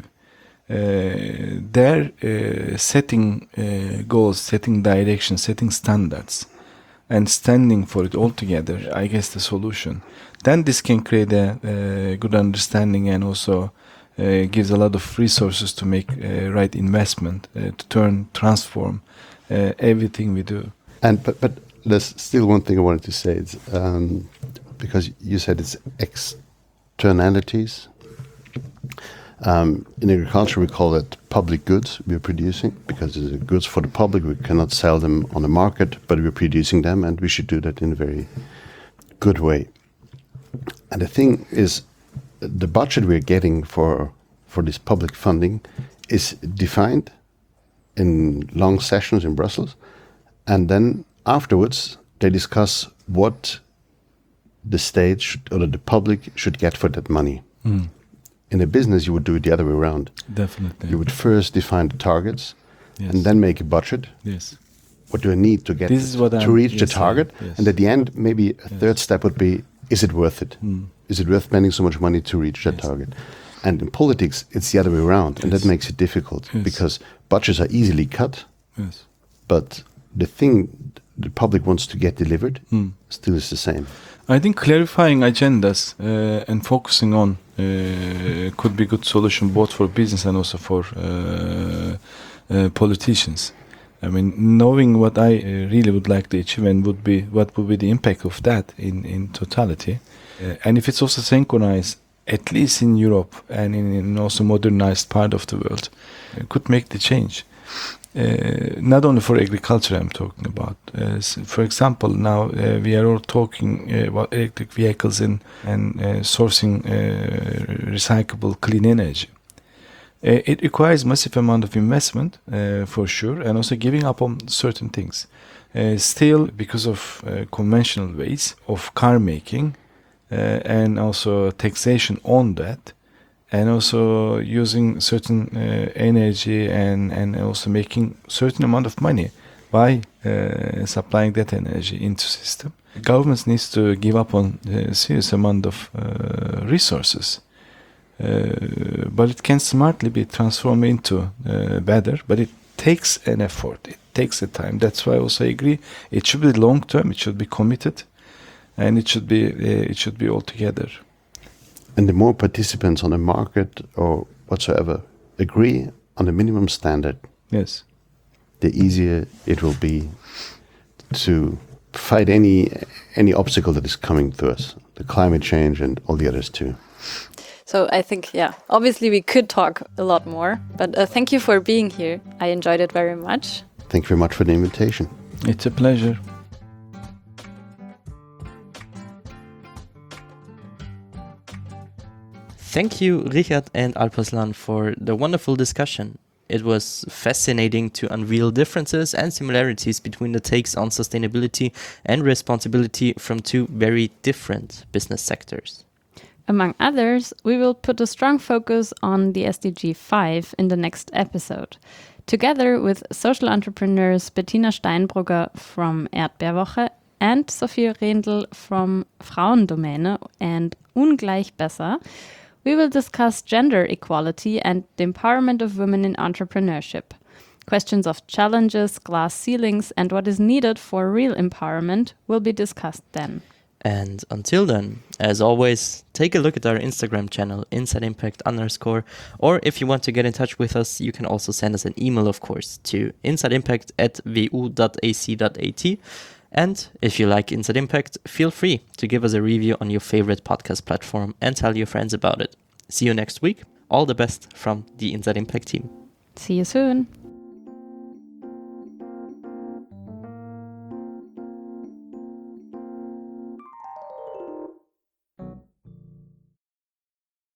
Uh, there, uh, setting uh, goals, setting direction, setting standards, and standing for it all together, I guess the solution. Then this can create a, a good understanding and also uh, gives a lot of resources to make uh, right investment, uh, to turn, transform uh, everything we do. And but but there's still one thing I wanted to say. It's um, because you said it's externalities. Um, in agriculture, we call it public goods we're producing because it's goods for the public. We cannot sell them on the market, but we're producing them, and we should do that in a very good way. And the thing is, the budget we're getting for for this public funding is defined in long sessions in Brussels, and then afterwards they discuss what the state should, or the public should get for that money. Mm. In a business, you would do it the other way around. Definitely. You would first define the targets, Yes. and then make a budget. Yes. What do I need to get This is what to I'm- reach the yes, target? yes. And at the end, maybe a third step would be: is it worth it? Mm. Is it worth spending so much money to reach that Yes. target? And in politics, it's the other way around, and that Yes. makes it difficult Yes. because budgets are easily cut, Yes. but the thing the public wants to get delivered Mm. still is the same. I think clarifying agendas uh, and focusing on uh, could be good solution both for business and also for uh, uh, politicians. I mean, knowing what I uh, really would like to achieve and would be what would be the impact of that in in totality, uh, and if it's also synchronized, at least in Europe and in, in also modernized part of the world, uh, could make the change. Uh, not only for agriculture I'm talking about. Uh, s- for example, now uh, we are all talking uh, about electric vehicles and, and uh, sourcing uh, recyclable clean energy. Uh, it requires massive amount of investment uh, for sure, and also giving up on certain things. Uh, still, because of uh, conventional ways of car making uh, and also taxation on that, and also using certain uh, energy and, and also making certain amount of money by uh, supplying that energy into system. Governments needs to give up on a serious amount of uh, resources, uh, but it can smartly be transformed into uh, better. But it takes an effort. It takes a time. That's why I also agree. It should be long term. It should be committed, and it should be uh, it should be all together. And the more participants on the market or whatsoever agree on the minimum standard, Yes. the easier it will be to fight any any obstacle that is coming to us, the climate change and all the others too. So I think, yeah, obviously we could talk a lot more, but uh, thank you for being here. I enjoyed it very much. Thank you very much for the invitation. It's a pleasure. Thank you, Richard and Alparslan, for the wonderful discussion. It was fascinating to unveil differences and similarities between the takes on sustainability and responsibility from two very different business sectors. Among others, we will put a strong focus on the S D G five in the next episode. Together with social entrepreneurs Bettina Steinbrugger from Erdbeerwoche and Sophie Rendl from Frauendomäne and Ungleich Besser, we will discuss gender equality and the empowerment of women in entrepreneurship. Questions of challenges, glass ceilings, and what is needed for real empowerment will be discussed then. And until then, as always, take a look at our Instagram channel, Inside Impact underscore, or if you want to get in touch with us, you can also send us an email, of course, to insideimpact at v u dot a c dot a t. And if you like Inside Impact, feel free to give us a review on your favorite podcast platform and tell your friends about it. See you next week. All the best from the Inside Impact team. See you soon.